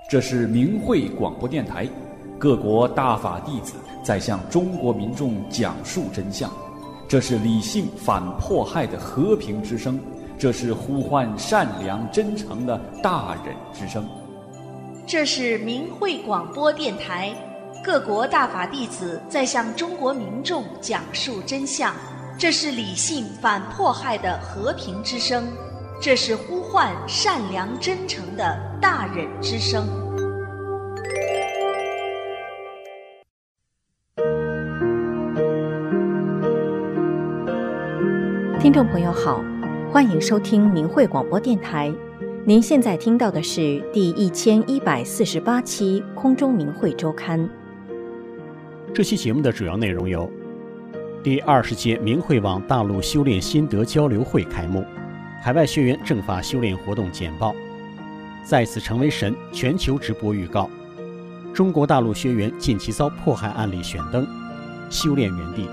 这是明慧广播电台，各国大法弟子在向中国民众讲述真相。这是理性反迫害的和平之声，这是呼唤善良真诚的大忍之声。 这是明慧广播电台，各国大法弟子在向中国民众讲述真相。这是理性反迫害的和平之声，这是呼唤善良真诚的大忍之声。 听众朋友好，欢迎收听明慧广播电台。您现在听到的是第1148期空中明慧周刊。 这期节目的主要内容有：第20届明慧网大陆修炼心得交流会开幕，海外学员正法修炼活动简报，再次成为神全球直播预告，中国大陆学员近期遭迫害案例选灯，修炼园地。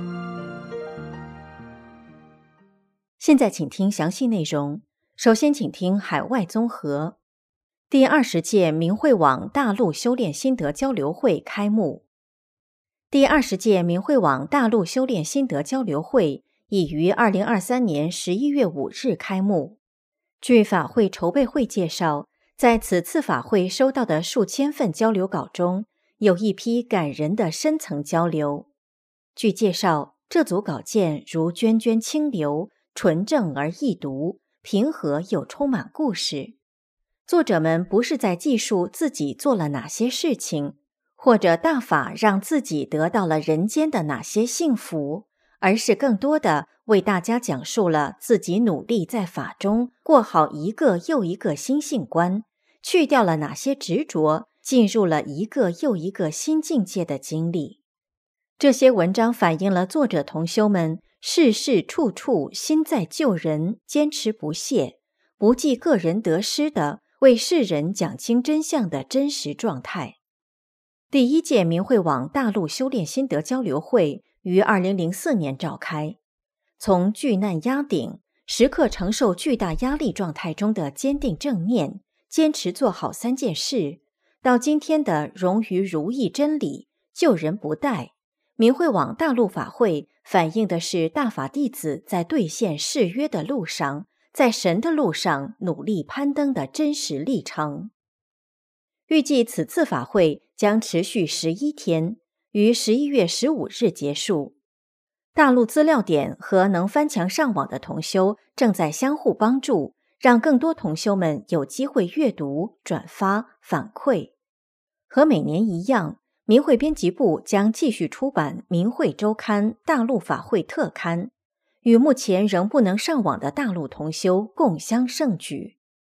现在请听详细内容。首先请听海外综合。第20届明慧网大陆修炼心得交流会开幕。第20届明慧网大陆修炼心得交流会已于2023年11月5日开幕。据法会筹备会介绍，在此次法会收到的数千份交流稿中，有一批感人的深层交流。据介绍，这组稿件如涓涓清流，纯正而易读，平和又充满故事。作者们不是在记述自己做了哪些事情，或者大法让自己得到了人间的哪些幸福，而是更多的为大家讲述了自己努力在法中过好一个又一个心性观，去掉了哪些执着，进入了一个又一个新境界的经历。这些文章反映了作者同修们事事处处心在救人，坚持不懈，不计个人得失的为世人讲清真相的真实状态。第1届明慧网大陆修炼心得交流会于2004年召开，从巨难压顶，时刻承受巨大压力状态中的坚定正念，坚持做好3件事，到今天的融于如意真理，救人不怠，明慧网大陆法会反映的是大法弟子在兑现誓约的路上，在神的路上努力攀登的真实历程。预计此次法会将持续11天，于11月15日结束。大陆资料点和能翻墙上网的同修正在相互帮助，让更多同修们有机会阅读、转发、反馈。和每年一样，明慧编辑部将继续出版明慧周刊大陆法会特刊，与目前仍不能上网的大陆同修共襄盛举。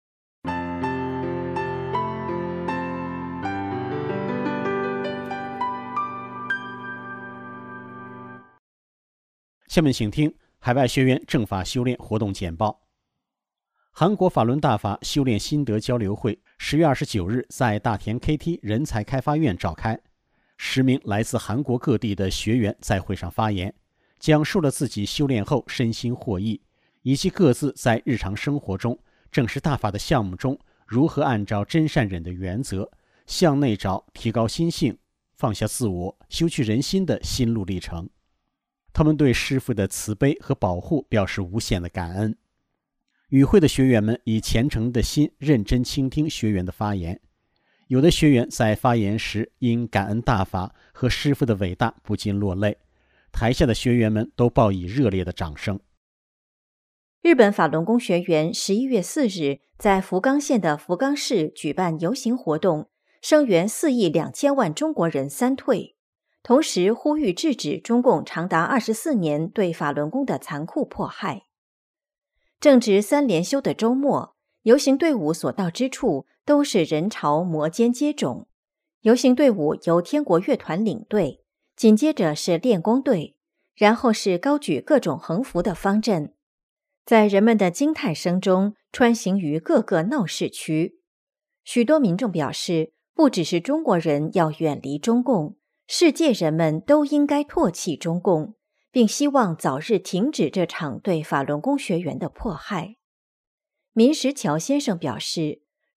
下面请听海外学员正法修炼活动简报。韩国法轮大法修炼心得交流会10月29日在大田 KT 人才开发院召开，10名来自韩国各地的学员在会上发言，讲述了自己修炼后身心获益，以及各自在日常生活中正式大法的项目中如何按照真善忍的原则向内找，提高心性，放下自我，修去人心的心路历程。他们对师父的慈悲和保护表示无限的感恩。与会的学员们以虔诚的心认真倾听学员的发言，有的学员在发言时因感恩大法和师父的伟大不禁落泪，台下的学员们都报以热烈的掌声。 日本法轮功学员11月4日在福冈县的福冈市举办游行活动，声援4亿2千万中国人三退，同时呼吁制止中共长达24年对法轮功的残酷迫害。正值3连休的周末，游行队伍所到之处都是人潮摩肩接踵。游行队伍由天国乐团领队，紧接着是练功队，然后是高举各种横幅的方阵，在人们的惊叹声中穿行于各个闹市区。许多民众表示，不只是中国人要远离中共，世界人们都应该唾弃中共，并希望早日停止这场对法轮功学员的迫害。民石桥先生表示，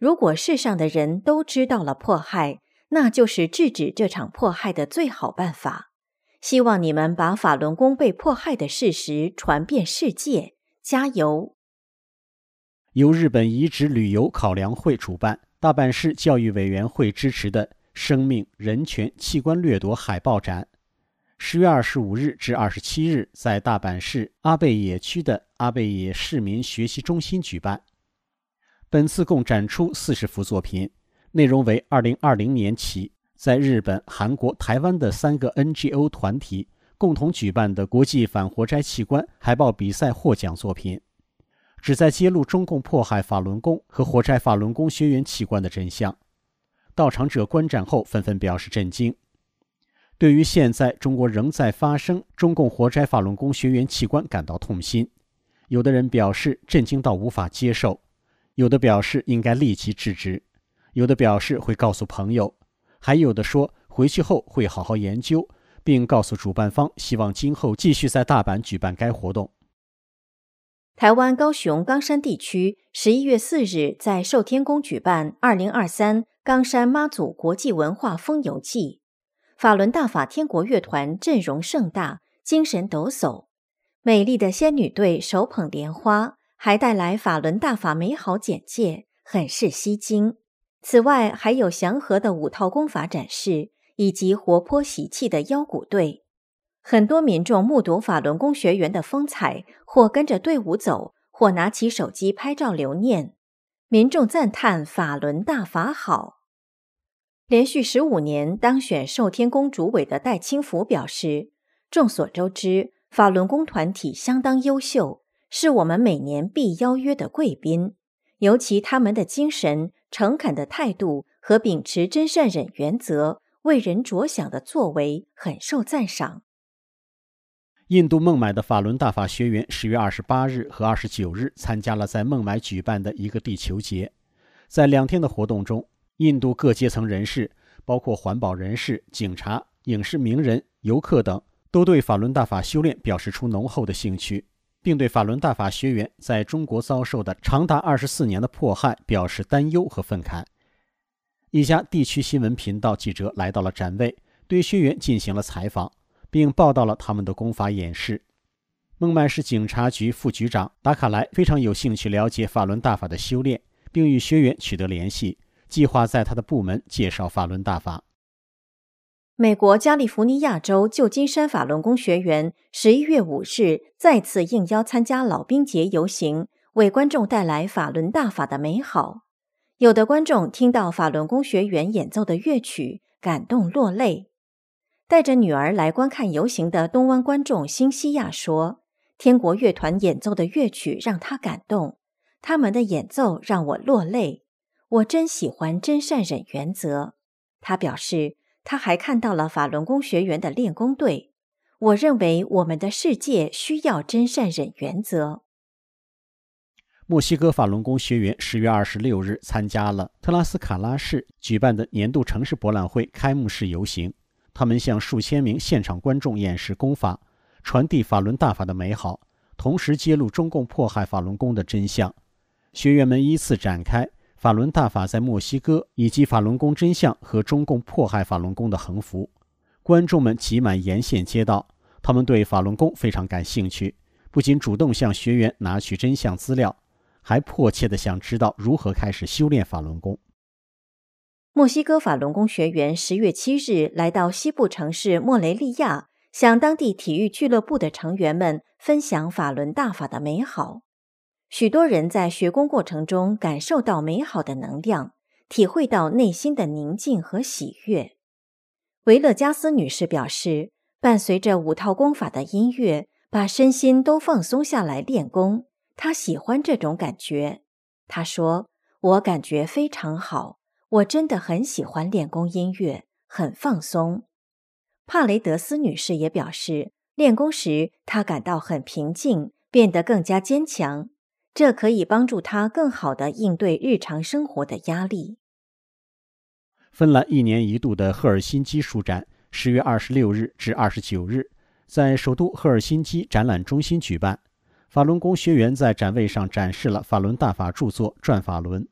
如果世上的人都知道了迫害，那就是制止这场迫害的最好办法。希望你们把法轮功被迫害的事实传遍世界，加油！ 由日本遗址旅游考量会主办，大阪市教育委员会支持的生命、人权、器官掠夺海报展，10月25日至27日在大阪市阿倍野区的阿倍野市民学习中心举办。本次共展出40幅作品，内容为2020年起在日本、韩国、台湾的3个 NGO 团体共同举办的国际反活摘器官海报比赛获奖作品，旨在揭露中共迫害法轮功和活摘法轮功学员器官的真相。到场者观展后纷纷表示震惊。对于现在中国仍在发生中共活摘法轮功学员器官感到痛心，有的人表示震惊到无法接受，有的表示应该立即制止，有的表示会告诉朋友，还有的说回去后会好好研究，并告诉主办方希望今后继续在大阪举办该活动。 台湾高雄冈山地区11月4日在寿天宫举办2023冈山妈祖国际文化风游季，法轮大法天国乐团阵容盛大，精神抖擞，美丽的仙女队手捧莲花，还带来法轮大法美好简介，很是吸睛。此外还有祥和的5套功法展示，以及活泼喜气的腰鼓队。很多民众目睹法轮功学员的风采，或跟着队伍走，或拿起手机拍照留念。民众赞叹法轮大法好。连续15年当选寿天宫主委的戴清福表示，众所周知，法轮功团体相当优秀，是我们每年必邀约的贵宾，尤其他们的精神、诚恳的态度和秉持真善忍原则、为人着想的作为很受赞赏。 印度孟买的法轮大法学员10月28日和29日参加了在孟买举办的一个地球节。在2天的活动中，印度各阶层人士，包括环保人士、警察、影视名人、游客等，都对法轮大法修炼表示出浓厚的兴趣，并对法轮大法学员在中国遭受的长达24年的迫害表示担忧和愤慨。一家地区新闻频道记者来到了展位，对学员进行了采访，并报道了他们的功法演示。孟买市警察局副局长达卡莱非常有兴趣了解法轮大法的修炼，并与学员取得联系，计划在他的部门介绍法轮大法。 美国加利福尼亚州旧金山法轮功学员11月5日再次应邀参加老兵节游行，为观众带来法轮大法的美好。有的观众听到法轮功学员演奏的乐曲，感动落泪。带着女儿来观看游行的东湾观众辛西亚说，天国乐团演奏的乐曲让她感动，他们的演奏让我落泪，我真喜欢真善忍原则。他表示，他还看到了法轮功学员的练功队，我认为我们的世界需要真善忍原则。 墨西哥法轮功学员10月26日参加了特拉斯卡拉市举办的年度城市博览会开幕式游行，他们向数千名现场观众演示功法，传递法轮大法的美好，同时揭露中共迫害法轮功的真相。学员们依次展开法轮大法在墨西哥以及法轮功真相和中共迫害法轮功的横幅，观众们挤满沿线街道，他们对法轮功非常感兴趣，不仅主动向学员拿取真相资料，还迫切地想知道如何开始修炼法轮功。 墨西哥法轮功学员10月7日来到西部城市莫雷利亚，向当地体育俱乐部的成员们分享法轮大法的美好。许多人在学功过程中感受到美好的能量，体会到内心的宁静和喜悦。维勒加斯女士表示，伴随着5套功法的音乐，把身心都放松下来练功，她喜欢这种感觉。她说，我感觉非常好，我真的很喜欢练功音乐，很放松。帕雷德斯女士也表示，练功时她感到很平静，变得更加坚强，这可以帮助她更好地应对日常生活的压力。 芬兰1年1度的赫尔辛基书展10月26日至29日在首都赫尔辛基展览中心举办。法轮功学员在展位上展示了法轮大法著作《转法轮》。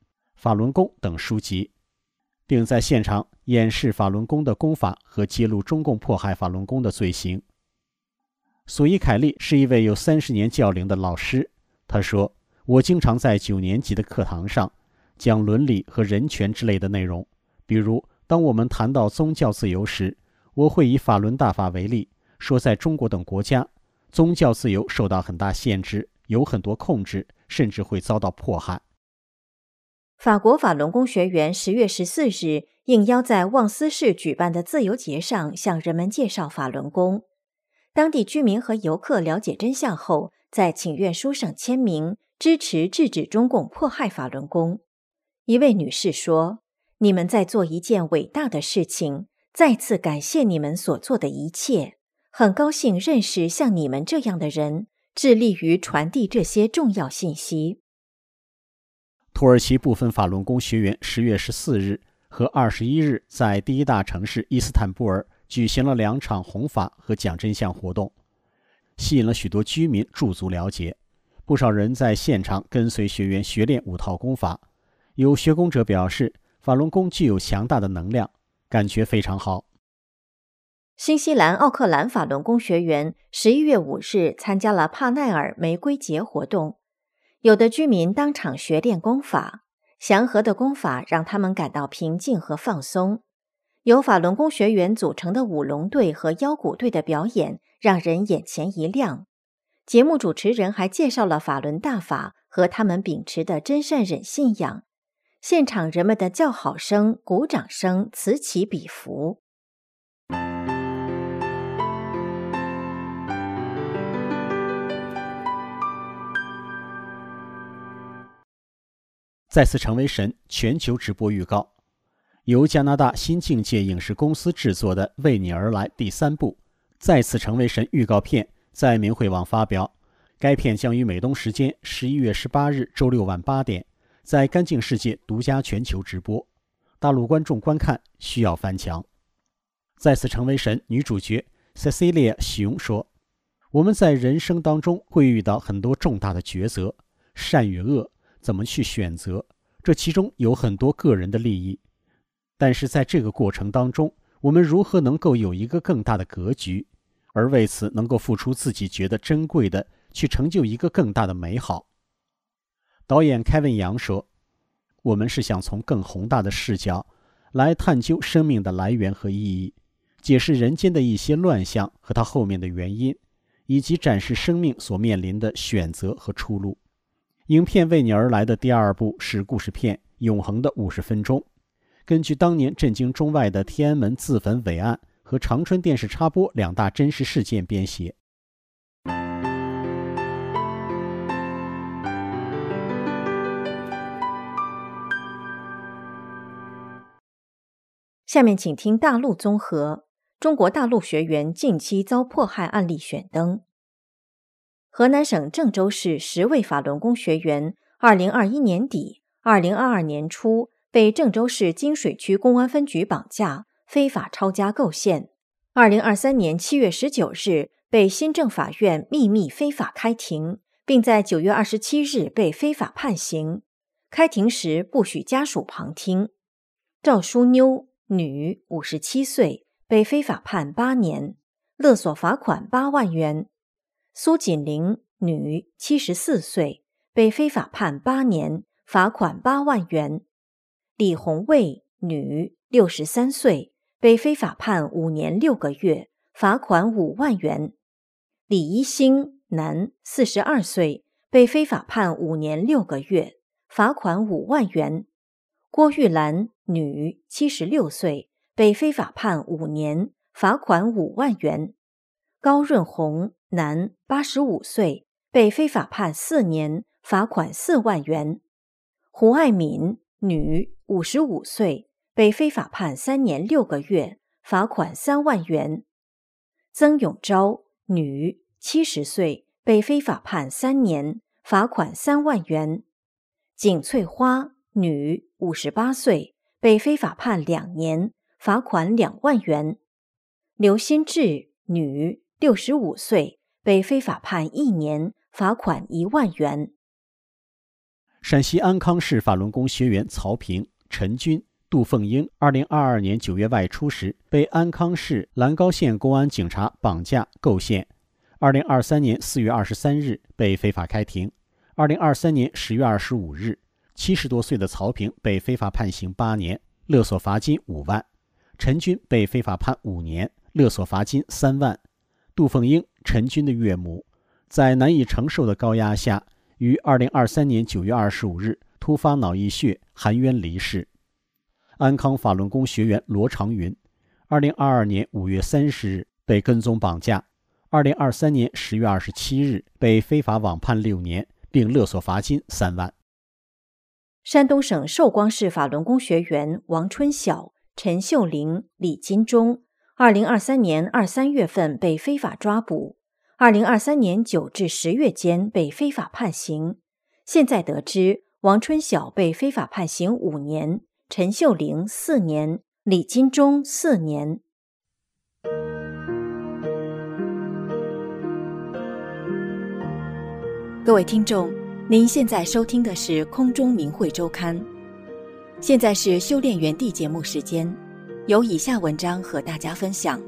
法轮功等书籍，并在现场演示法轮功的功法和揭露中共迫害法轮功的罪行。索伊凯利是一位有30年教龄的老师，他说：“我经常在9年级的课堂上讲伦理和人权之类的内容，比如当我们谈到宗教自由时，我会以法轮大法为例，说在中国等国家，宗教自由受到很大限制，有很多控制，甚至会遭到迫害。” 法国法轮功学员10月14日应邀在旺斯市举办的自由节上向人们介绍法轮功。当地居民和游客了解真相后，在请愿书上签名，支持制止中共迫害法轮功。一位女士说：“你们在做一件伟大的事情，再次感谢你们所做的一切。很高兴认识像你们这样的人，致力于传递这些重要信息。” 土耳其部分法轮功学员10月14日和21日在第一大城市伊斯坦布尔举行了2场弘法和讲真相活动，吸引了许多居民驻足了解。不少人在现场跟随学员学练5套功法。有学功者表示，法轮功具有强大的能量，感觉非常好。 新西兰奥克兰法轮功学员11月5日参加了帕奈尔玫瑰节活动，有的居民当场学练功法，祥和的功法让他们感到平静和放松。由法轮功学员组成的舞龙队和腰鼓队的表演让人眼前一亮。节目主持人还介绍了法轮大法和他们秉持的真善忍信仰。现场人们的叫好声、鼓掌声此起彼伏。 再次成为神全球直播预告，由加拿大新境界影视公司制作的《为你而来》第3部《再次成为神》预告片在明慧网发表。该片将于美东时间11月18日周六晚8点在干净世界独家全球直播，大陆观众观看需要翻墙。再次成为神女主角 Cecilia 熊说：“我们在人生当中会遇到很多重大的抉择，善与恶怎么去选择，这其中有很多个人的利益，但是在这个过程当中，我们如何能够有一个更大的格局，而为此能够付出自己觉得珍贵的，去成就一个更大的美好。”导演凯文杨说：“我们是想从更宏大的视角来探究生命的来源和意义，解释人间的一些乱象和它后面的原因，以及展示生命所面临的选择和出路。”影片《为你而来》的第2部是故事片《永恒的50分钟》，根据当年震惊中外的天安门自焚伟案和长春电视插播2大真实事件编写。 下面请听大陆综合：中国大陆学员近期遭迫害案例选登。河南省郑州市10位法轮功学员2021年底、2022年初被郑州市金水区公安分局绑架，非法抄家构陷。2023年7月19日被新郑法院秘密非法开庭，并在9月27日被非法判刑。开庭时不许家属旁听。赵淑妞，女，57岁，被非法判8年，勒索罚款8万元。苏锦玲，女，74岁，被非法判8年，罚款8万元。李红卫，女，63岁，被非法判5年6个月，罚款5万元。李一星，男，42岁，被非法判5年6个月，罚款5万元。郭玉兰，女，76岁，被非法判5年，罚款5万元。高润红，男，85岁，被非法判4年，罚款4万元。胡爱敏，女，55岁，被非法判3年6个月，罚款3万元。曾永昭，女，70岁，被非法判3年，罚款3万元。景翠花，女，58岁，被非法判2年，罚款2万元。刘新志，女，65岁，被非法判1年，罚款1万元。 陕西安康市法轮功学员曹平、陈军、杜凤英2022年9月外出时被安康市兰高县公安警察绑架构陷，2023年4月23日被非法开庭。2023年10月25日，70多岁的曹平被非法判刑8年，勒索罚金5万；陈军被非法判5年，勒索罚金3万。杜凤英，陈军的岳母，在难以承受的高压下，于2023年9月25日突发脑溢血含冤离世。安康法轮功学员罗长云，2022年5月30日被跟踪绑架，2023年10月27日被非法网判6年，并勒索罚金3万。 山东省寿光市法轮功学员王春晓、陈秀玲、李金忠2023年2、3月份被非法抓捕，2023年9至10月间被非法判刑。现在得知，王春晓被非法判刑5年，陈秀玲4年，李金忠4年。各位听众，您现在收听的是空中明慧周刊。现在是修炼园地节目时间，有以下文章和大家分享。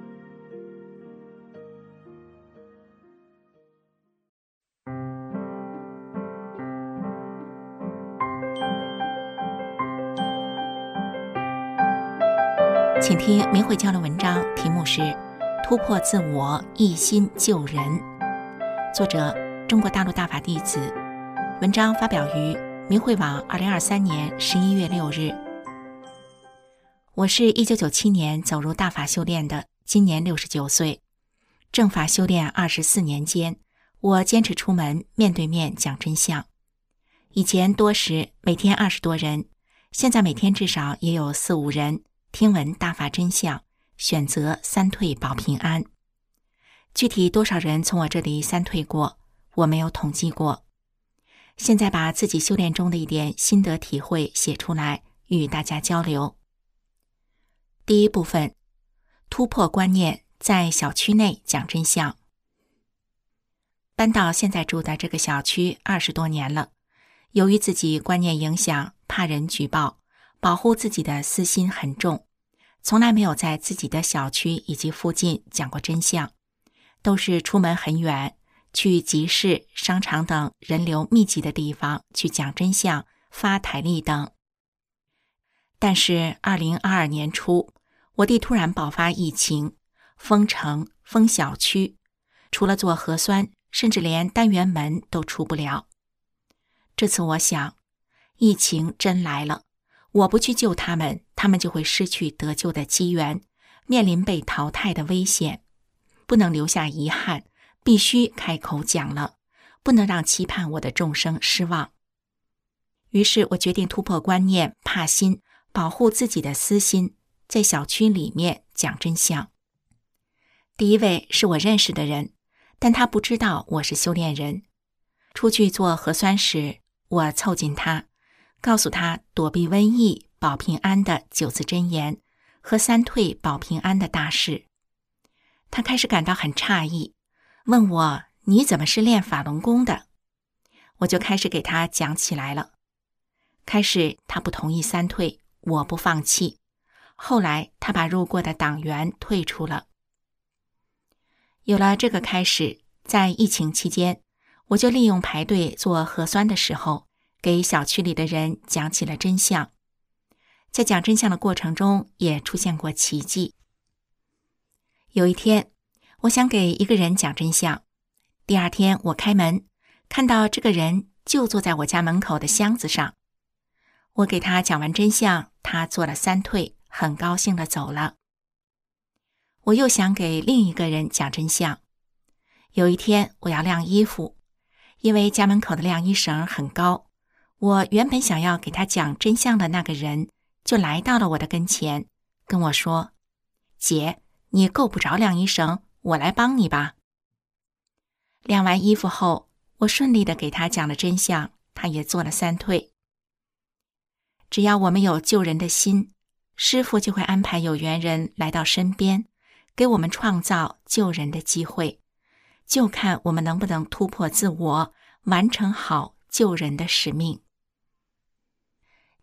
请听明慧交流文章，题目是突破自我，一心救人，作者中国大陆大法弟子，文章发表于明慧网2023年11月6日。我是1997年走入大法修炼的，今年69岁。正法修炼24年间，我坚持出门面对面讲真相。以前多时每天20多人，现在每天至少也有4、5人听闻大法真相，选择三退保平安。具体多少人从我这里三退过，我没有统计过。现在把自己修炼中的一点心得体会写出来，与大家交流。第一部分，突破观念，在小区内讲真相。搬到现在住的这个小区20多年了，由于自己观念影响，怕人举报，保护自己的私心很重，从来没有在自己的小区以及附近讲过真相，都是出门很远，去集市、商场等人流密集的地方去讲真相、发台历等。但是2022年初，我地突然爆发疫情，封城、封小区，除了做核酸，甚至连单元门都出不了。这次我想，疫情真来了，我不去救他们，他们就会失去得救的机缘，面临被淘汰的危险。不能留下遗憾，必须开口讲了，不能让期盼我的众生失望。于是我决定突破观念、怕心，保护自己的私心，在小区里面讲真相。第一位是我认识的人，但他不知道我是修炼人。出去做核酸时，我凑近他，告诉他躲避瘟疫、保平安的9字真言和三退保平安的大事。他开始感到很诧异，问我你怎么是练法轮功的？我就开始给他讲起来了。开始他不同意三退，我不放弃。后来他把入过的党员退出了。有了这个开始，在疫情期间，我就利用排队做核酸的时候，给小区里的人讲起了真相。在讲真相的过程中，也出现过奇迹。有一天，我想给一个人讲真相。第二天我开门，看到这个人就坐在我家门口的箱子上。我给他讲完真相，他做了三退，很高兴地走了。我又想给另一个人讲真相。有一天我要晾衣服，因为家门口的晾衣绳很高，我原本想要给他讲真相的那个人就来到了我的跟前，跟我说：姐，你够不着晾衣绳，我来帮你吧。晾完衣服后，我顺利地给他讲了真相，他也做了三退。只要我们有救人的心，师父就会安排有缘人来到身边，给我们创造救人的机会，就看我们能不能突破自我，完成好救人的使命。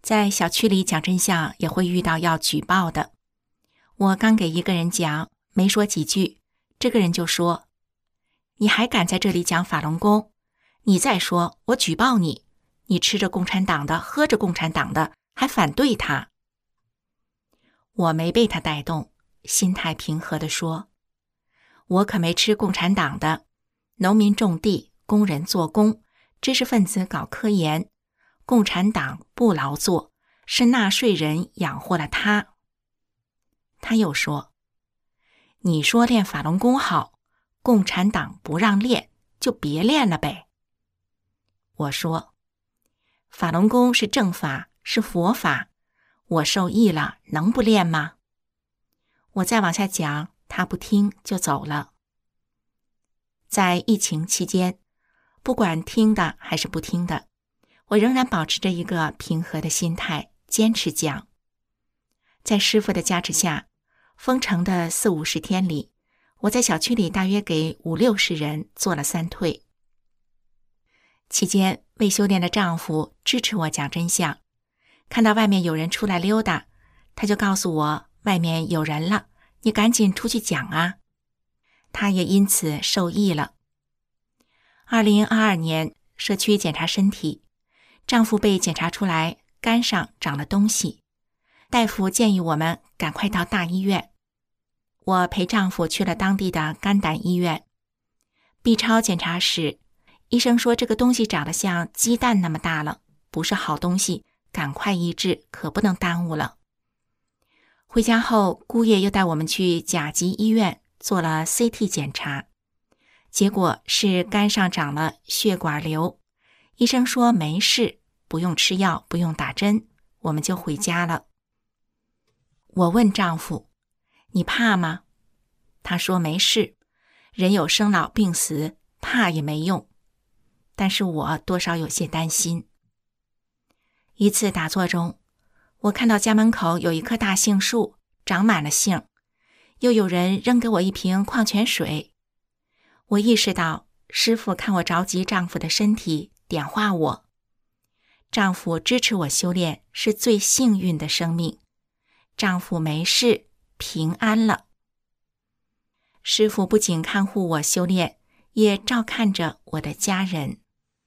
在小区里讲真相也会遇到要举报的。我刚给一个人讲，没说几句，这个人就说：你还敢在这里讲法轮功？你再说，我举报你！你吃着共产党的，喝着共产党的，还反对他。我没被他带动，心态平和地说：我可没吃共产党的，农民种地，工人做工，知识分子搞科研，共产党不劳作，是纳税人养活了他。他又说：你说练法轮功好，共产党不让练，就别练了呗。我说：法轮功是正法，是佛法，我受益了，能不练吗？我再往下讲，他不听就走了。在疫情期间，不管听的还是不听的，我仍然保持着一个平和的心态，坚持讲。在师父的加持下，封城的40-50天里，我在小区里大约给50-60人做了3退。期间，未修炼的丈夫支持我讲真相，看到外面有人出来溜达，他就告诉我外面有人了，你赶紧出去讲啊。他也因此受益了。2022年，社区检查身体，丈夫被检查出来肝上长了东西，大夫建议我们赶快到大医院。我陪丈夫去了当地的肝胆医院。B 超检查时，医生说这个东西长得像鸡蛋那么大了，不是好东西，赶快医治，可不能耽误了。回家后，姑爷又带我们去甲级医院做了 CT 检查，结果是肝上长了血管瘤，医生说没事，不用吃药，不用打针，我们就回家了。我问丈夫：你怕吗？他说没事，人有生老病死，怕也没用。但是我多少有些担心。一次打坐中，我看到家门口有一棵大杏树，长满了杏，又有人扔给我一瓶矿泉水。我意识到师父看我着急丈夫的身体，点化我。丈夫支持我修炼是最幸运的生命，丈夫没事，平安了。师父不仅看护我修炼，也照看着我的家人。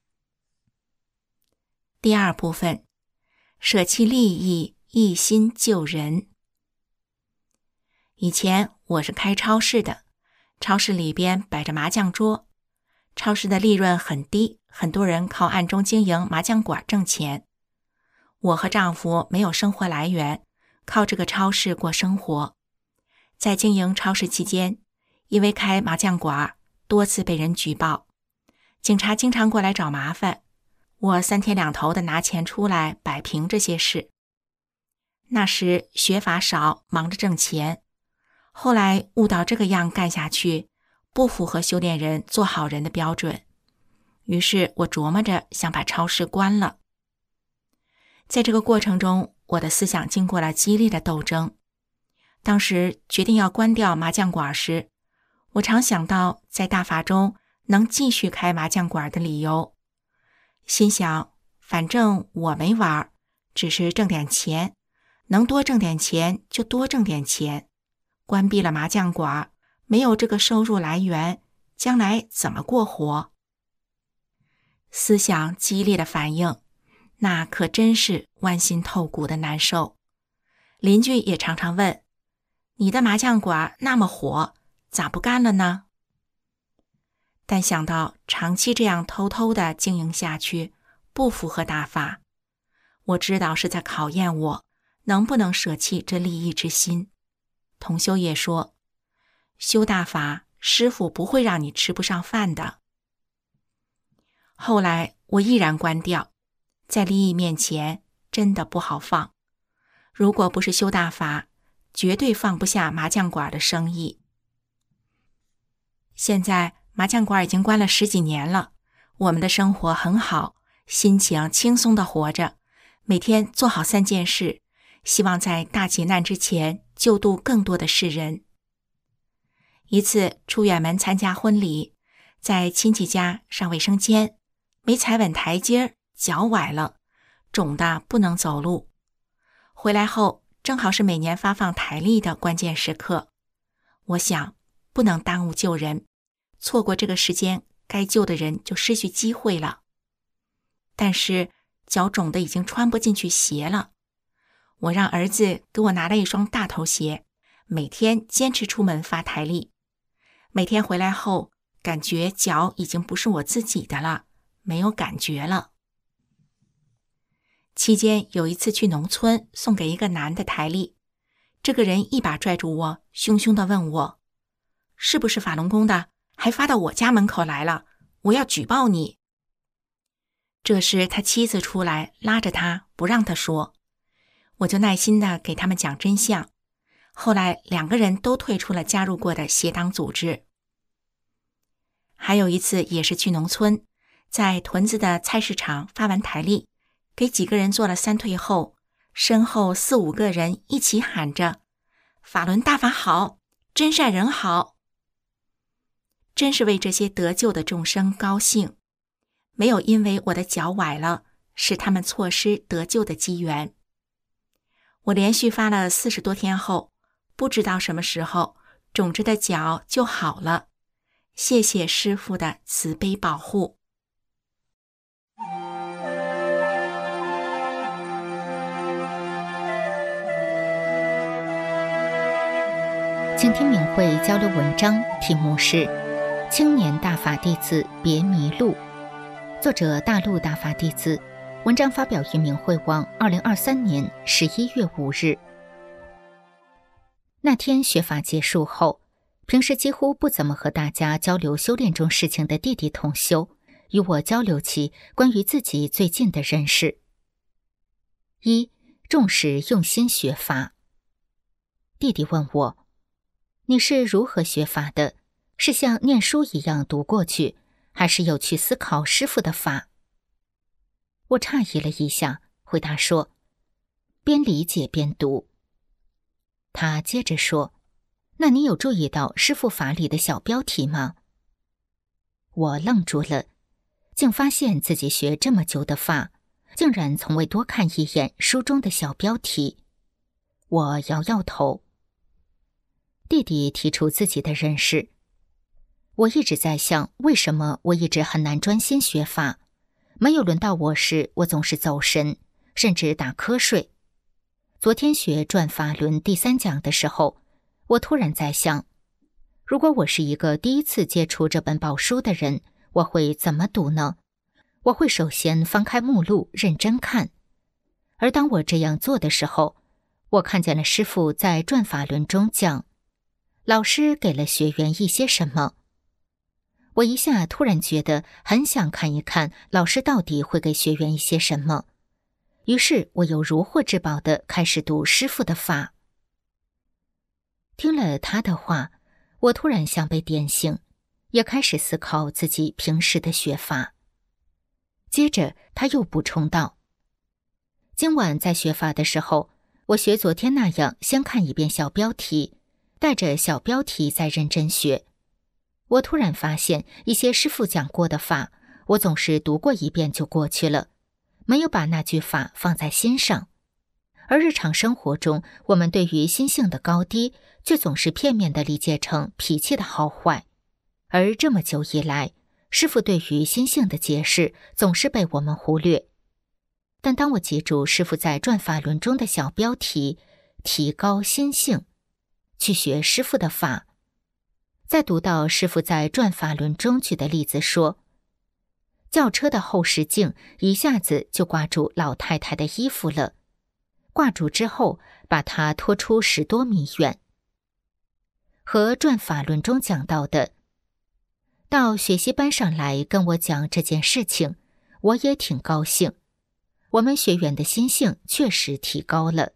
第2部分，舍弃利益，一心救人。以前我是开超市的，超市里边摆着麻将桌，超市的利润很低，很多人靠暗中经营麻将馆挣钱。我和丈夫没有生活来源，靠这个超市过生活。在经营超市期间，因为开麻将馆，多次被人举报，警察经常过来找麻烦，我3天2头的拿钱出来摆平这些事。那时学法少，忙着挣钱，后来悟到这个样干下去不符合修炼人做好人的标准，于是我琢磨着想把超市关了。在这个过程中，我的思想经过了激烈的斗争。当时决定要关掉麻将馆时，我常想到在大法中能继续开麻将馆的理由，心想反正我没玩，只是挣点钱，能多挣点钱就多挣点钱。关闭了麻将馆，没有这个收入来源，将来怎么过活？思想激烈的反应，那可真是剜心透骨的难受。邻居也常常问，你的麻将馆那么火，咋不干了呢？但想到长期这样偷偷的经营下去，不符合大法，我知道是在考验我能不能舍弃这利益之心。同修也说，修大法，师父不会让你吃不上饭的。后来我毅然关掉，在利益面前真的不好放。如果不是修大法，绝对放不下麻将馆的生意。现在麻将馆已经关了10几年了，我们的生活很好，心情轻松地活着，每天做好3件事，希望在大劫难之前救度更多的世人。一次出远门参加婚礼，在亲戚家上卫生间，没踩稳台阶，脚崴了， 肿得不能走路。回来后正好是每年发放台历的关键时刻，我想不能耽误救人，错过这个时间，该救的人就失去机会了。但是脚肿得已经穿不进去鞋了，我让儿子给我拿了一双大头鞋，每天坚持出门发台历。每天回来后，感觉脚已经不是我自己的了，没有感觉了。期间有一次去农村送给一个男的台历，这个人一把拽住我，凶凶地问我，是不是法轮功的，还发到我家门口来了，我要举报你。这时他妻子出来拉着他不让他说，我就耐心地给他们讲真相。后来2个人都退出了加入过的邪党组织。还有一次也是去农村，在屯子的菜市场发完台历，给几个人做了3退后，身后4、5个人一起喊着法轮大法好，真善人好。真是为这些得救的众生高兴，没有因为我的脚崴了，使他们错失得救的机缘。我连续发了40多天后，不知道什么时候肿着的脚就好了，谢谢师父的慈悲保护。 请听明慧交流文章，题目是《青年大法弟子别迷路》，作者大陆大法弟子，文章发表于明慧网2023年11月5日。那天学法结束后，平时几乎不怎么和大家交流修炼中事情的弟弟同修，与我交流起关于自己最近的认识。1. 重视用心学法。弟弟问我，你是如何学法的？是像念书一样读过去，还是有去思考师父的法？我诧异了一下，回答说，边理解边读。他接着说，那你有注意到师父法里的小标题吗？我愣住了，竟发现自己学这么久的法，竟然从未多看一眼书中的小标题。我摇摇头。弟弟提出自己的认识。我一直在想，为什么我一直很难专心学法？没有轮到我时，我总是走神，甚至打瞌睡。昨天学转法轮第3讲的时候，我突然在想，如果我是一个第一次接触这本宝书的人，我会怎么读呢？我会首先翻开目录认真看。而当我这样做的时候，我看见了师父在转法轮中讲，老师给了学员一些什么。我一下突然觉得很想看一看老师到底会给学员一些什么，于是我又如获至宝地开始读师父的法。听了他的话，我突然像被点醒，也开始思考自己平时的学法。接着他又补充道，今晚在学法的时候，我学昨天那样先看一遍小标题，带着小标题再认真学。我突然发现一些师父讲过的法，我总是读过一遍就过去了，没有把那句法放在心上。而日常生活中，我们对于心性的高低，却总是片面地理解成脾气的好坏。而这么久以来，师父对于心性的解释总是被我们忽略。但当我记住师父在转法轮中的小标题，提高心性，去学师父的法，再读到师父在转法轮中举的例子说，轿车的后视镜一下子就挂住老太太的衣服了，挂住之后把她拖出10多米远。和转法轮中讲到的，到学习班上来跟我讲这件事情，我也挺高兴。我们学员的心性确实提高了。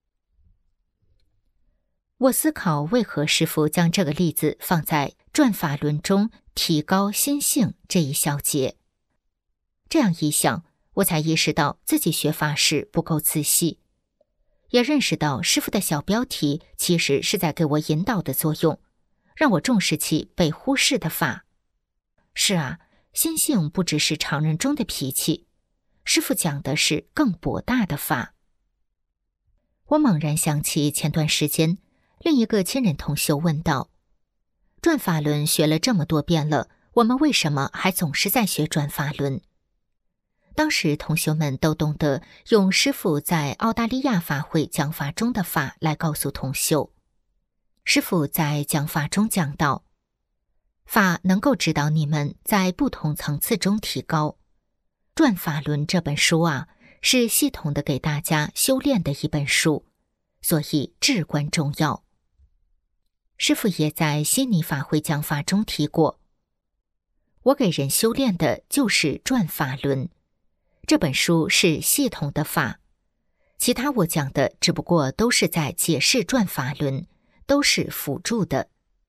我思考为何师父将这个例子放在转法轮中提高心性这一小节。这样一想，我才意识到自己学法时不够仔细，也认识到师父的小标题其实是在给我引导的作用，让我重视起被忽视的法。是啊，心性不只是常人中的脾气， 师父讲的是更博大的法。我猛然想起前段时间另一个亲人同修问道，转法轮学了这么多遍了，我们为什么还总是在学转法轮？当时同修们都懂得用师父在澳大利亚法会讲法中的法来告诉同修。师父在讲法中讲到，法能够指导你们在不同层次中提高。转法轮这本书啊，是系统的给大家修炼的一本书，所以至关重要。师父也在悉尼法会讲法中提过，我给人修炼的就是转法轮，这本书是系统的法，其他我讲的只不过都是在解释转法轮，都是辅助的。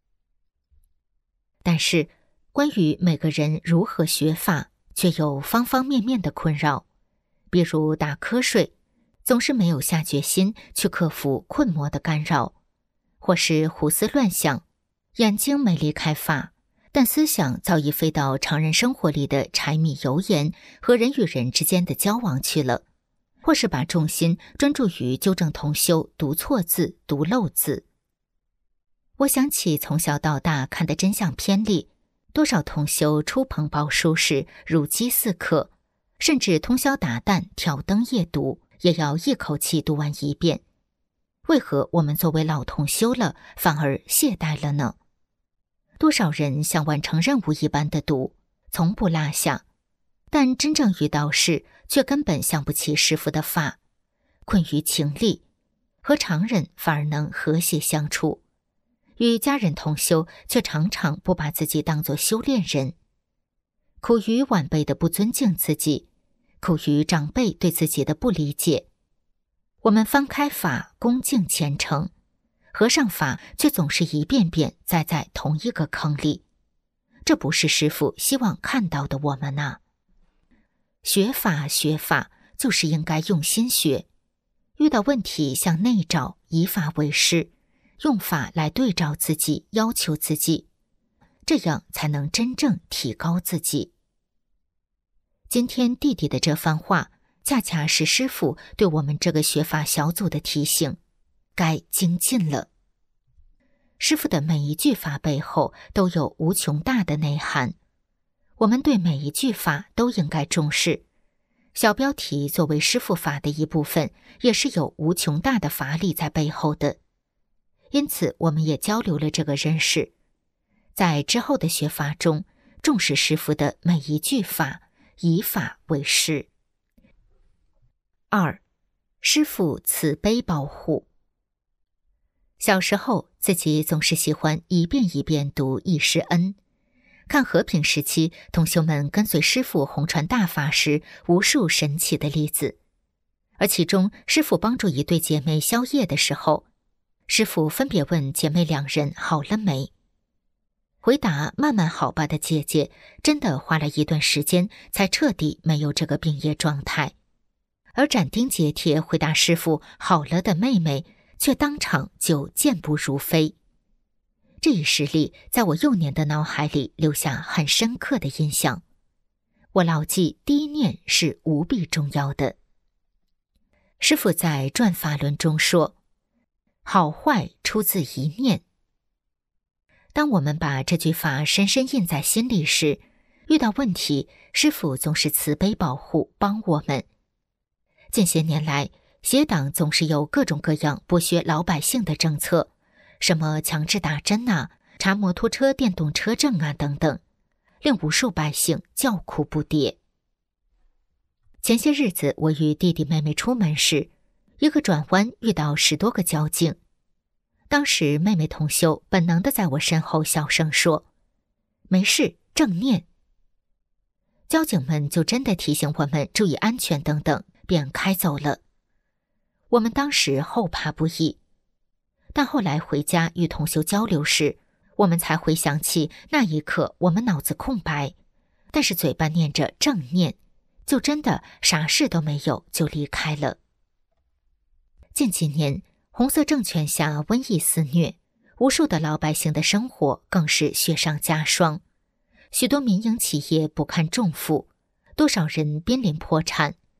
但是关于每个人如何学法，却有方方面面的困扰，比如打瞌睡，总是没有下决心去克服困魔的干扰，或是胡思乱想，眼睛没离开法，但思想早已飞到常人生活里的柴米油盐和人与人之间的交往去了，或是把重心专注于纠正同修读错字、读漏字。我想起从小到大看的真相片里，多少同修出棚报书时如饥似渴，甚至通宵达旦挑灯夜读，也要一口气读完一遍。为何我们作为老同修了，反而懈怠了呢？多少人像完成任务一般的读，从不落下，但真正遇到事，却根本想不起师父的法，困于情理，和常人反而能和谐相处，与家人同修却常常不把自己当作修炼人，苦于晚辈的不尊敬自己，苦于长辈对自己的不理解。我们翻开法，恭敬虔诚，合上法却总是一遍遍栽在同一个坑里，这不是师父希望看到的我们啊。学法就是应该用心学，遇到问题向内找，以法为师，用法来对照自己，要求自己，这样才能真正提高自己。今天弟弟的这番话，恰恰是师父对我们这个学法小组的提醒，该精进了。师父的每一句法背后都有无穷大的内涵，我们对每一句法都应该重视。小标题作为师父法的一部分，也是有无穷大的法理在背后的。因此我们也交流了这个认识，在之后的学法中，重视师父的每一句法，以法为师。2. 师父慈悲保护。小时候自己总是喜欢一遍一遍读易师恩，看和平时期同修们跟随师父弘传大法时无数神奇的例子，而其中师父帮助一对姐妹消业的时候，师父分别问姐妹两人好了没，回答慢慢好吧的姐姐真的花了一段时间才彻底没有这个病业状态，而斩钉截铁回答师父好了的妹妹却当场就健步如飞。这一实例在我幼年的脑海里留下很深刻的印象，我牢记第一念是无比重要的。师父在转法轮中说，好坏出自一念。当我们把这句法深深印在心里时，遇到问题，师父总是慈悲保护，帮我们。近些年来，邪党总是有各种各样剥削老百姓的政策，什么强制打针啊，查摩托车、电动车证啊等等，令无数百姓叫苦不迭。前些日子我与弟弟妹妹出门时，一个转弯遇到10多个交警，当时妹妹同修本能地在我身后小声说，没事，正念。交警们就真的提醒我们注意安全等等，便开走了。我们当时后怕不已，但后来回家与同修交流时，我们才回想起那一刻我们脑子空白，但是嘴巴念着正念，就真的啥事都没有就离开了。近几年红色政权下瘟疫肆虐，无数的老百姓的生活更是雪上加霜，许多民营企业不堪重负，多少人濒临破产，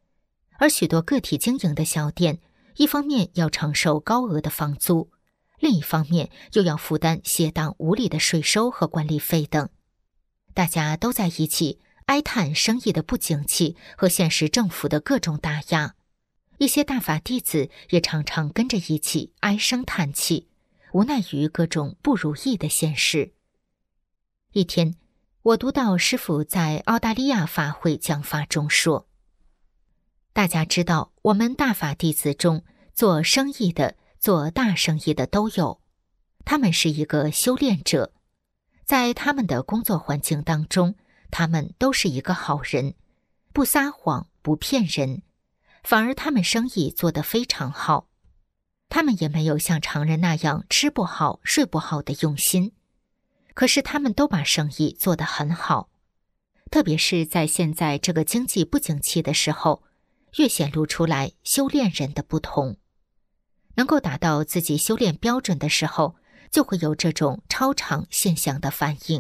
而许多个体经营的小店，一方面要承受高额的房租，另一方面又要负担邪当无理的税收和管理费等。大家都在一起哀叹生意的不景气和现实政府的各种打压，一些大法弟子也常常跟着一起唉声叹气，无奈于各种不如意的现实。一天，我读到师父在澳大利亚法会讲法中说，大家知道我们大法弟子中做生意的、做大生意的都有，他们是一个修炼者，在他们的工作环境当中，他们都是一个好人，不撒谎，不骗人，反而他们生意做得非常好。他们也没有像常人那样吃不好、睡不好的用心，可是他们都把生意做得很好。特别是在现在这个经济不景气的时候，越显露出来修炼人的不同。能够达到自己修炼标准的时候，就会有这种超常现象的反应。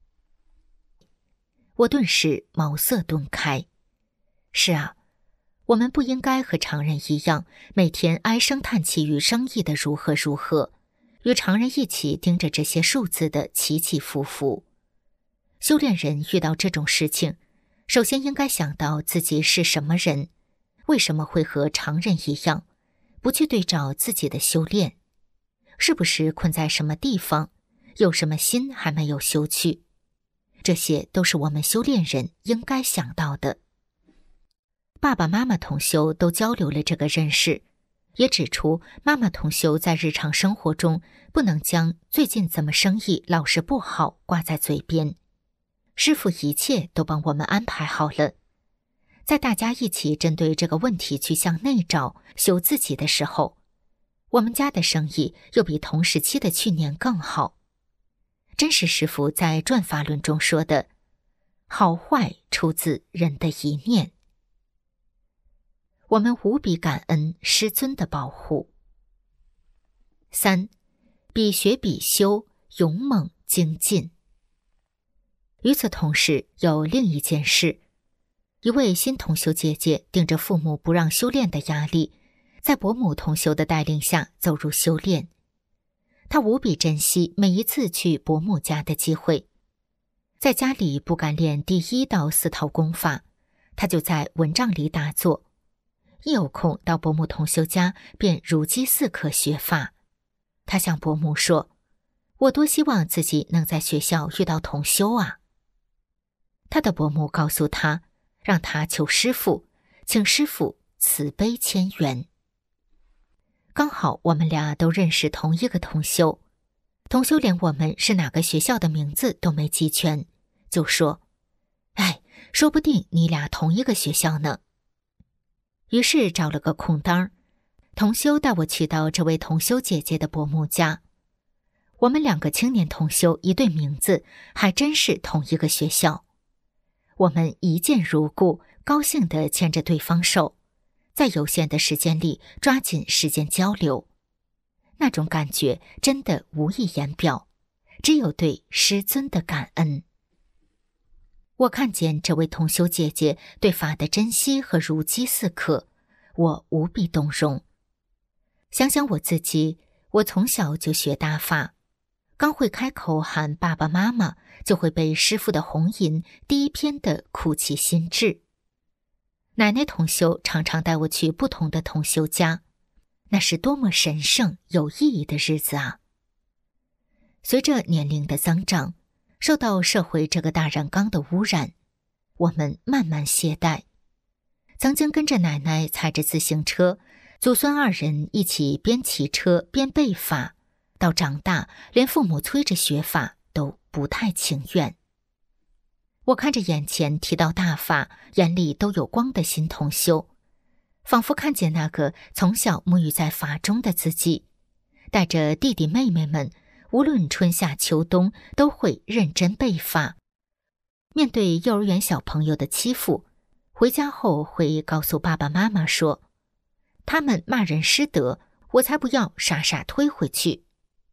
我顿时茅塞顿开。是啊，我们不应该和常人一样，每天唉声叹气于生意的如何如何，与常人一起盯着这些数字的起起伏伏。修炼人遇到这种事情，首先应该想到自己是什么人，为什么会和常人一样，不去对照自己的修炼，是不是困在什么地方，有什么心还没有修去，这些都是我们修炼人应该想到的。爸爸妈妈同修都交流了这个认识，也指出妈妈同修在日常生活中不能将最近怎么生意老是不好挂在嘴边，师父一切都帮我们安排好了。在大家一起针对这个问题去向内找修自己的时候，我们家的生意又比同时期的去年更好。真是师父在转法论中说的，好坏出自人的一念。我们无比感恩师尊的保护。3. 比学比修，勇猛精进。与此同时，有另一件事，一位新同修姐姐顶着父母不让修炼的压力，在伯母同修的带领下走入修炼。她无比珍惜每一次去伯母家的机会，在家里不敢练第1到4套功法，她就在蚊帐里打坐，一有空到伯母同修家便如饥似渴学法。她向伯母说，我多希望自己能在学校遇到同修啊。她的伯母告诉她，让她求师父，请师父慈悲千缘。刚好我们俩都认识同一个同修，同修连我们是哪个学校的名字都没记全，就说，哎，说不定你俩同一个学校呢。于是找了个空当，同修带我去到这位同修姐姐的伯母家。我们2个青年同修一对名字，还真是同一个学校。我们一见如故，高兴地牵着对方手，在有限的时间里抓紧时间交流。那种感觉真的无以言表，只有对师尊的感恩。我看见这位同修姐姐对法的珍惜和如饥似渴，我无比动容。想想我自己，我从小就学大法，刚会开口喊爸爸妈妈，就会被师父的红银第一篇的哭泣心智。奶奶同修常常带我去不同的同修家，那是多么神圣有意义的日子啊！随着年龄的增长，受到社会这个大染缸的污染，我们慢慢懈怠。曾经跟着奶奶踩着自行车，祖孙2人一起边骑车边背法，到长大连父母催着学法都不太情愿。我看着眼前提到大法眼里都有光的新同修，仿佛看见那个从小沐浴在法中的自己，带着弟弟妹妹们无论春夏秋冬都会认真背法。面对幼儿园小朋友的欺负，回家后会告诉爸爸妈妈说，他们骂人失德，我才不要傻傻推回去。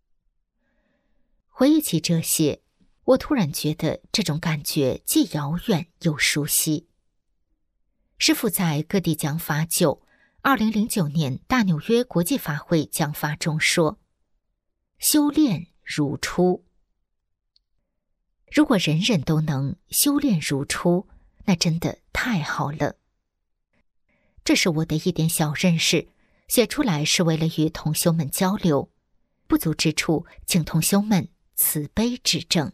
回忆起这些，我突然觉得这种感觉既遥远又熟悉。 师父在各地讲法久，2009年大纽约国际法会讲法中说：“修炼如初。”如果人人都能修炼如初，那真的太好了。这是我的一点小认识，写出来是为了与同修们交流，不足之处请同修们慈悲指正。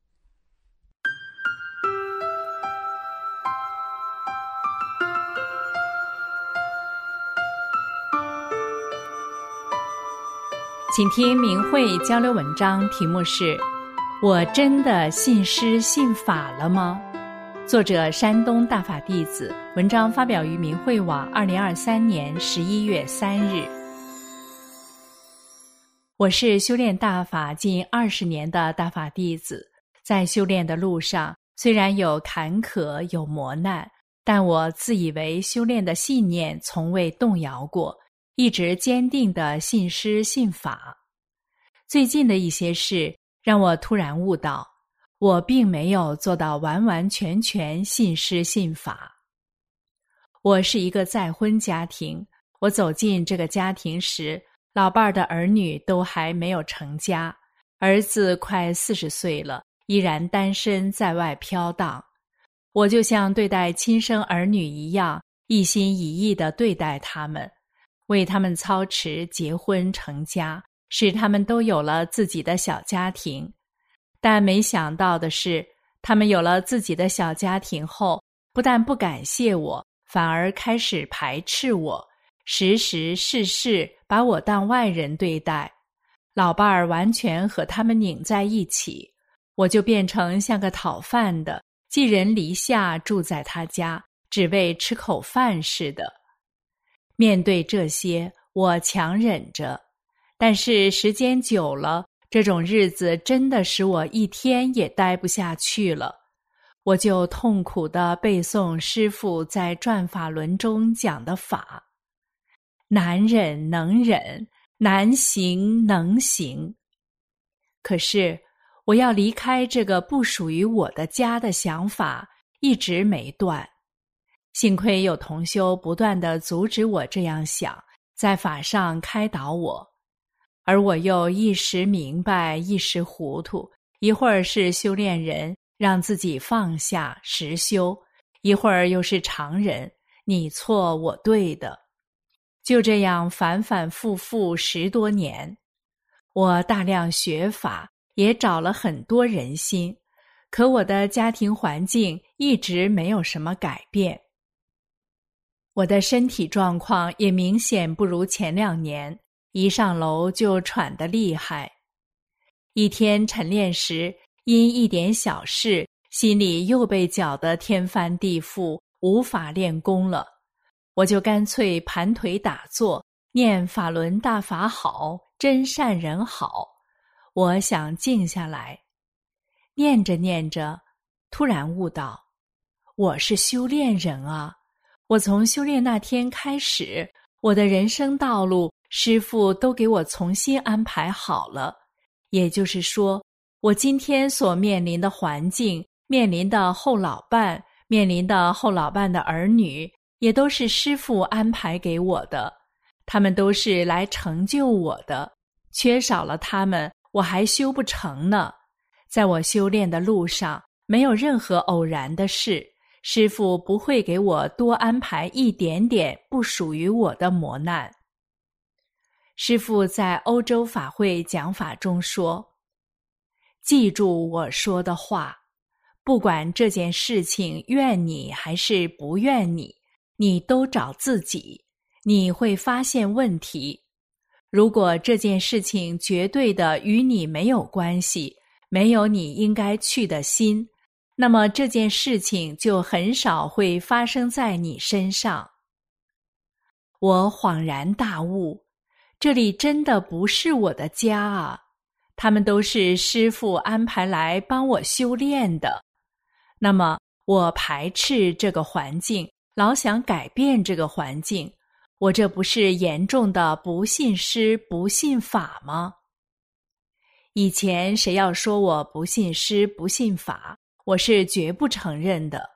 请听明慧交流文章，题目是我真的信师信法了吗？作者山东大法弟子，文章发表于明慧网2023年11月3日。我是修炼大法近20年的大法弟子，在修炼的路上，虽然有坎坷有磨难，但我自以为修炼的信念从未动摇过，一直坚定地信师信法。最近的一些事让我突然悟到，我并没有做到完完全全信师信法。我是一个再婚家庭，我走进这个家庭时，老伴儿的儿女都还没有成家，儿子快40岁了，依然单身在外飘荡。我就像对待亲生儿女一样，一心一意地对待他们，为他们操持结婚成家，使他们都有了自己的小家庭。但没想到的是，他们有了自己的小家庭后，不但不感谢我，反而开始排斥我，时时事事把我当外人对待。老伴儿完全和他们拧在一起，我就变成像个讨饭的，寄人篱下住在他家，只为吃口饭似的。面对这些，我强忍着，但是时间久了，这种日子真的使我一天也待不下去了。我就痛苦地背诵师父在转法轮中讲的法：难忍能忍，难行能行。可是我要离开这个不属于我的家的想法一直没断。幸亏有同修不断地阻止我这样想，在法上开导我，而我又一时明白一时糊涂，一会儿是修炼人，让自己放下实修，一会儿又是常人，你错我对的。就这样反反复复10多年，我大量学法，也找了很多人心，可我的家庭环境一直没有什么改变。我的身体状况也明显不如前2年，一上楼就喘得厉害。一天晨练时，因一点小事，心里又被搅得天翻地覆，无法练功了。我就干脆盘腿打坐，念法轮大法好，真善人好。我想静下来，念着念着，突然悟到，我是修炼人啊！我从修炼那天开始，我的人生道路师父都给我重新安排好了。也就是说，我今天所面临的环境，面临的后老伴，面临的后老伴的儿女，也都是师父安排给我的，他们都是来成就我的，缺少了他们，我还修不成呢。在我修炼的路上，没有任何偶然的事，师父不会给我多安排一点点不属于我的磨难。师父在欧洲法会讲法中说，记住我说的话，不管这件事情怨你还是不怨你，你都找自己，你会发现问题。如果这件事情绝对的与你没有关系，没有你应该去的心，那么这件事情就很少会发生在你身上。我恍然大悟，这里真的不是我的家啊，他们都是师父安排来帮我修炼的。那么我排斥这个环境，老想改变这个环境，我这不是严重的不信师不信法吗？以前谁要说我不信师不信法，我是绝不承认的。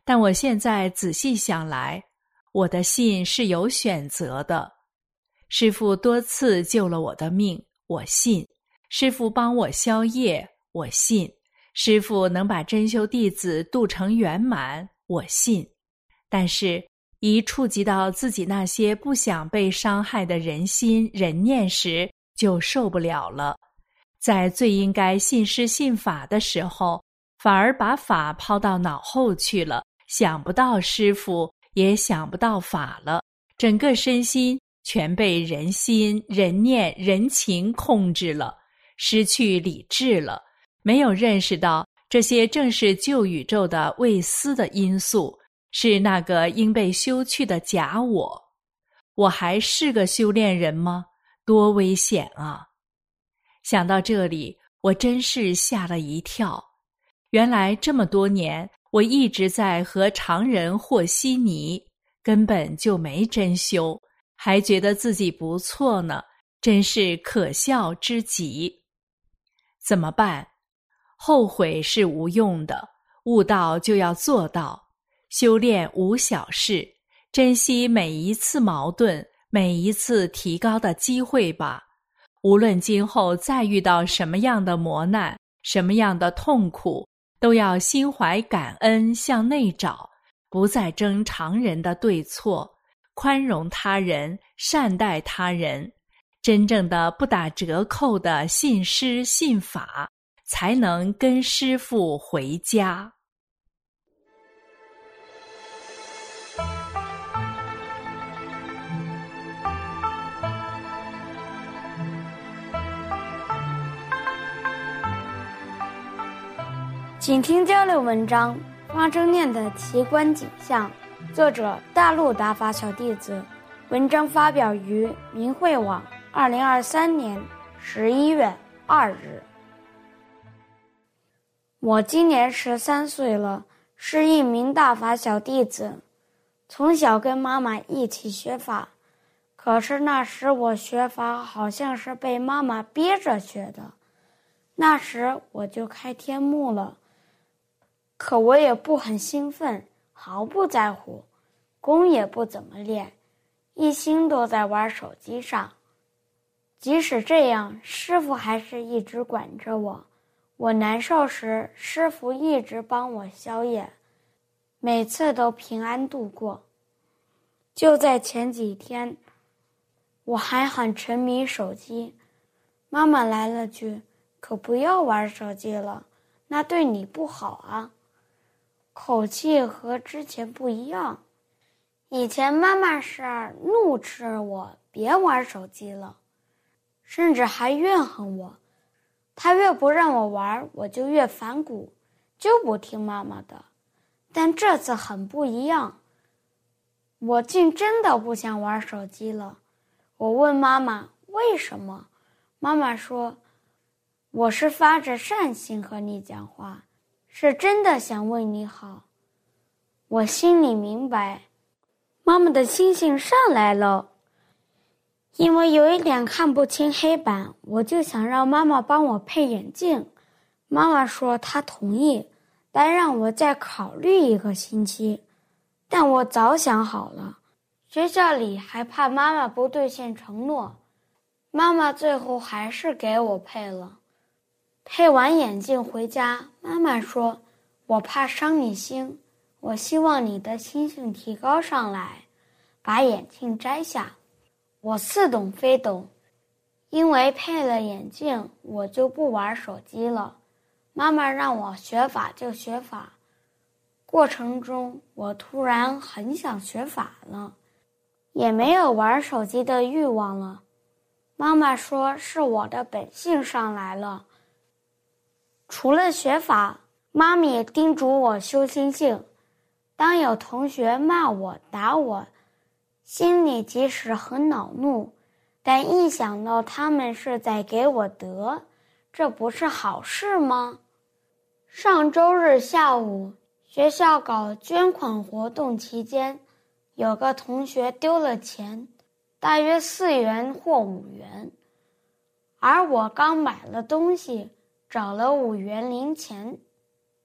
但我现在仔细想来，我的信是有选择的。师父多次救了我的命，我信；师父帮我消业，我信；师父能把真修弟子度成圆满，我信。但是一触及到自己那些不想被伤害的人心人念时，就受不了了。在最应该信师信法的时候，反而把法抛到脑后去了，想不到师父，也想不到法了，整个身心全被人心、人念、人情控制了，失去理智了，没有认识到这些正是旧宇宙的未思的因素，是那个应被修去的假我。我还是个修炼人吗？多危险啊！想到这里，我真是吓了一跳。原来这么多年，我一直在和常人和稀泥，根本就没真修，还觉得自己不错呢，真是可笑之极。怎么办？后悔是无用的，悟道就要做到。修炼无小事，珍惜每一次矛盾，每一次提高的机会吧。无论今后再遇到什么样的磨难，什么样的痛苦，都要心怀感恩向内找，不再争常人的对错，宽容他人，善待他人，真正的不打折扣的信师信法，才能跟师父回家。 请听交流文章《方正念的奇观景象》，作者大陆达法小弟子，文章发表于明慧网2023年11月2日。我今年13岁了，是一名大法小弟子，从小跟妈妈一起学法，可是那时我学法好像是被妈妈憋着学的，那时我就开天目了。可我也不很兴奋，毫不在乎，功也不怎么练，一心都在玩手机上。即使这样，师父还是一直管着我。我难受时，师父一直帮我消业，每次都平安度过。就在前几天，我还很沉迷手机，妈妈来了句：“可不要玩手机了，那对你不好啊。”口气和之前不一样，以前妈妈是怒斥我别玩手机了，甚至还怨恨我。她越不让我玩，我就越反骨，就不听妈妈的。但这次很不一样，我竟真的不想玩手机了。我问妈妈为什么，妈妈说，我是发着善心和你讲话，是真的想为你好。我心里明白，妈妈的心性上来了。因为有一点看不清黑板，我就想让妈妈帮我配眼镜。妈妈说她同意，但让我再考虑1个星期。但我早想好了，学校里还怕妈妈不兑现承诺，妈妈最后还是给我配了。配完眼镜回家，妈妈说，我怕伤你心，我希望你的心性提高上来，把眼镜摘下。我似懂非懂，因为配了眼镜，我就不玩手机了。妈妈让我学法就学法，过程中我突然很想学法了，也没有玩手机的欲望了。妈妈说是我的本性上来了。除了学法，妈咪也叮嘱我修心性。当有同学骂我打我，心里即使很恼怒，但一想到他们是在给我德，这不是好事吗？上周日下午，学校搞捐款活动期间，有个同学丢了钱，大约4元或5元，而我刚买了东西，找了5元零钱。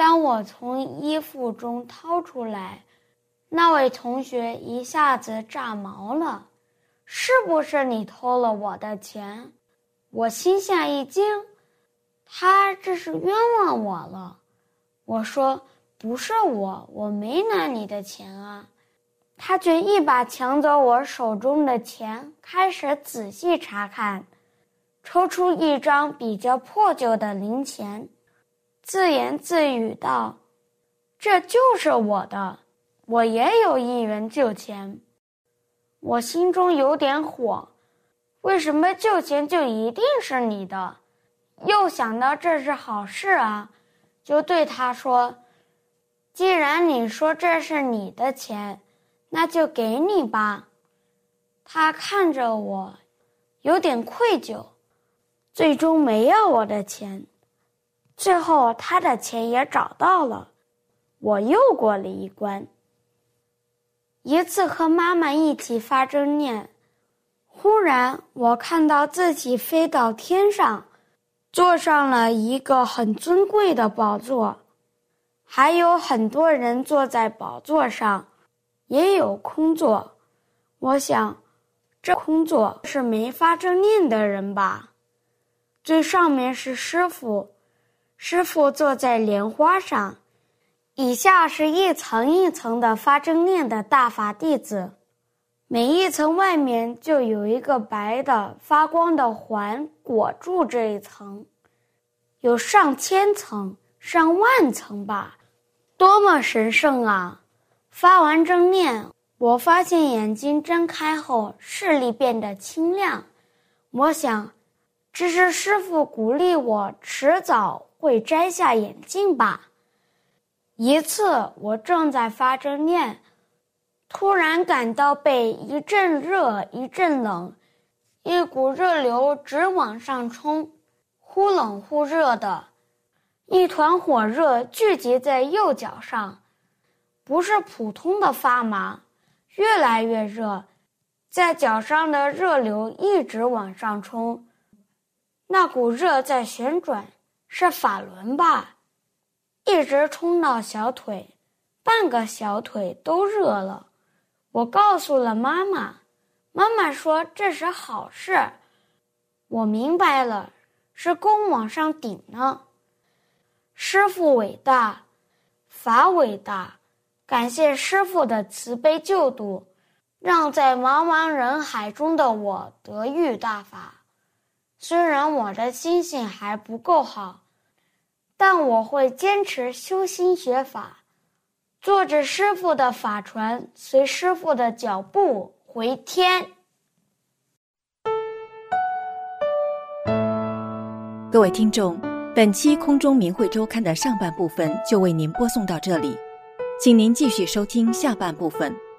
当我从衣服中掏出来，那位同学一下子炸毛了。是不是你偷了我的钱？我心下一惊，他这是冤枉我了。我说，不是我没拿你的钱啊。他却一把抢走我手中的钱，开始仔细查看，抽出一张比较破旧的零钱，自言自语道：这就是我的，我也有1元旧钱。我心中有点火，为什么旧钱就一定是你的？又想到这是好事啊，就对他说：既然你说这是你的钱，那就给你吧。他看着我，有点愧疚，最终没要我的钱。最后他的钱也找到了，我又过了一关。一次和妈妈一起发正念，忽然我看到自己飞到天上，坐上了一个很尊贵的宝座，还有很多人坐在宝座上，也有空座。我想，这空座是没发正念的人吧？最上面是师父，师父坐在莲花上，以下是一层一层的发正念的大法弟子，每一层外面就有一个白的发光的环裹住这一层，有上千层、上万层吧，多么神圣啊！发完正念，我发现眼睛睁开后视力变得清亮，我想，这是师父鼓励我迟早会摘下眼镜吧。一次我正在发正念，突然感到背一阵热一阵冷，一股热流直往上冲，忽冷忽热的，一团火热聚集在右脚上，不是普通的发麻，越来越热，在脚上的热流一直往上冲，那股热在旋转，是法轮吧，一直冲到小腿，半个小腿都热了。我告诉了妈妈，妈妈说这是好事。我明白了，是弓往上顶呢。师父伟大，法伟大，感谢师父的慈悲救度，让在茫茫人海中的我得遇大法。虽然我的心性还不够好，但我会坚持修心学法，坐着师父的法船，随师父的脚步回天。 各位听众，本期空中明慧周刊的上半部分就为您播送到这里，请您继续收听下半部分。